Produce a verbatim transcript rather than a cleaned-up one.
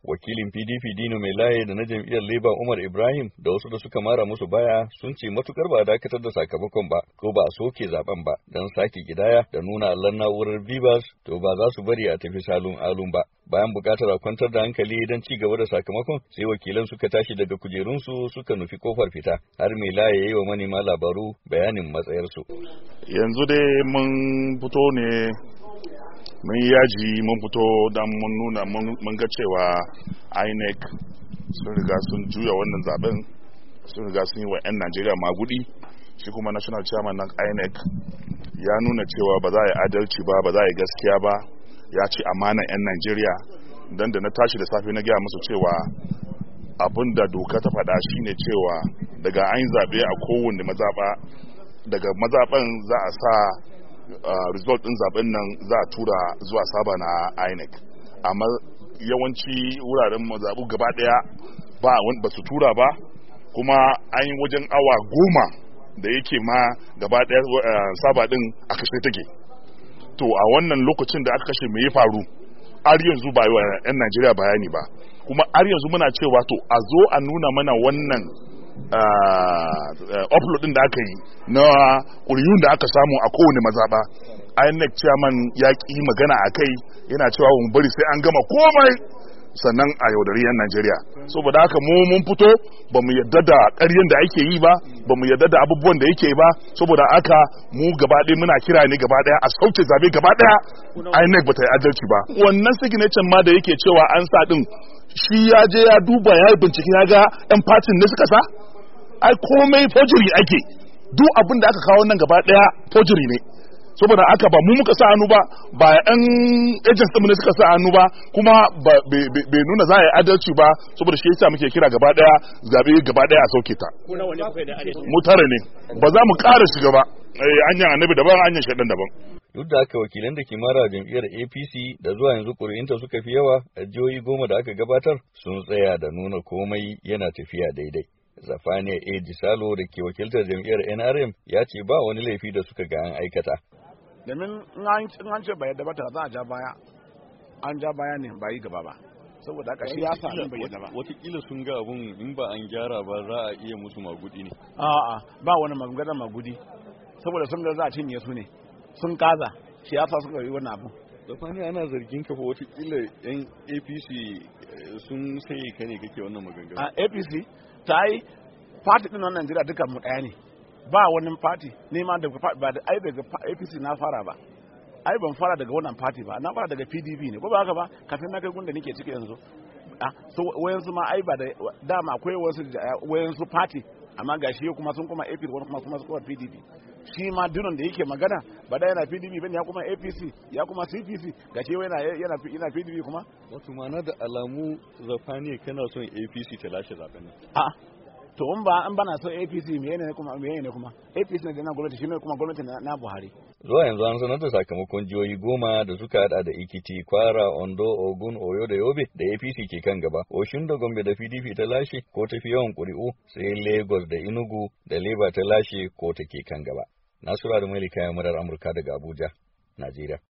Wakilin P D P Dino Mai Laye da na jam'iyyar Labour Umar Ibrahim da wasu da suka mara musu baya sun ce matukar ba dakatar da sakamakon ba ko ba a soke zaben ba don sake gidaya da nuna allon na'urar Bivas to ba za su bari a tafi salun alun ba. Bayan bukatar a kwantar da hankali don ci gaba da sakamakon sai wakilan suka tashi daga kujerunsu suka nufi kofar fita har Mai Laye ya yi wa manema labaru bayanin matsayarsu. Yanzu dai mun fito ne mun yaji mun fito don mun nuna mun ga cewa I N E C sun riga sun juya wannan zaben sun riga sun yi wa 'yan Najeriya magudi. Shi kuma national chairman na I N E C ya nuna cewa ba za a yi adalci ba ba za a yi gaskiya ba, ya ci amana 'yan Najeriya. Dan da na tashi da safe na gaya musu cewa abin da doka ta faɗa shine cewa daga an yi zaɓe a kowane mazaɓa, daga mazaɓan za a sa Uh, result din zaben nan za a tura zuwa saba na I N E C, amma yawanci wuraren mazabu gaba daya ba ba su tura ba, kuma an yi wajen awa goma da yake ma gaba daya uh, saba din a kashe take. To a wannan lokacin da aka kashe me ya faru har yanzu ba wa 'yan Najeriya bayani ba, kuma har yanzu muna cewa to a zo a nuna mana wannan Uh, uh, upload din da aka yi na ƙuri'un da aka samu a kowane mazaɓa. I N E C chairman ya ƙi magana a kai, yana cewa mun bari sai an gama komai sannan a yaudari 'yan Najeriya. Saboda haka mu mun fito ba mu yadda da ƙaryen da ake yi ba, ba mu yadda da abubuwan da yake ba. Saboda haka mu gaba ɗaya muna kira ne gaba ɗaya a sauke zabe gaba ɗaya. I N E C ba ta yi adalci ba. Wannan signature ma da yake cewa an sa ɗin, shi ya je ya duba ya yi bincike ya ga 'yan fatin ne suka sa. Ai komai forgery ake, duk abin da aka kawo nan gaba daya forgery ne. Saboda aka ba mu muka sa hannu ba, ba yan agents din ne suka sa hannu ba, kuma bai nuna za a yi adalci ba. Saboda shi yasa muke kira gaba daya zabe gaba daya a sauke ta. Mu tare ne, ba za mu ƙara shiga ba. Anyan annabi daban, anyan shaidan daban. Duk da haka wakilan da ke mara jam'iyyar A P C da zuwa yanzu ƙuri'unta suka fi yawa a jihohi goma da aka gabatar sun tsaya da nuna komai yana tafiya daidai. Zafaniya A. Jisalo da ke wakiltar jam'iyyar N R M ya ce ba wani laifi da suka ga an aikata. Domin in an ce bai yadda ba ta za a ja baya, an ja baya ne ba yi gaba ba. Saboda haka shi ya sa bai yadda ba. Watakila sun ga abun in ba an gyara ba za a iya musu magudi ne. A'a ba wani magana magudi, saboda sun ga za a cinye su ne, sun kaza shi ya sa suka yi wannan abu. Zafaniya ana zargin ka fa watakila yan A P C sun sai ka ne kake wannan maganganu. A A P C ta yi party din wannan Najeriya duka mu daya ne, ba wani party ne ma daga ba da ai daga A P C na fara ba, ai ban fara daga wannan party ba, na fara daga P D P ne ko ba haka ba, kafin na kai gunda nake ciki yanzu. Ah so wayansu ma ai ba da dama akwai wasu wayansu party, amma gashi kuma sun kuma A P C wani kuma kuma su kuma P D P. Shi ma dunan da yake magana ba da yana P D P bane, ya kuma A P C ya kuma C P C, gashi yana yana yana P D P kuma. Wato mana da alamu Zafaniya kana son A P C ta lashe zaben nan. A to in ba an bana so A P C me ne kuma me ne kuma A P C ne da na gwamnati, shi ne kuma gwamnati na Buhari. Zuwa yanzu an sanar da sakamakon jihohi goma da suka hada da Ekiti, Kwara, Ondo, Ogun, Oyo da Yobe da A P C ke kan gaba. Oshin da Gombe da P D P ta lashe ko ta fi yawan ƙuri'u, sai Lagos da Enugu da Labour ta lashe ko ta ke kan gaba. Nasura da Malika ya murar Amurka daga Abuja, Najeriya.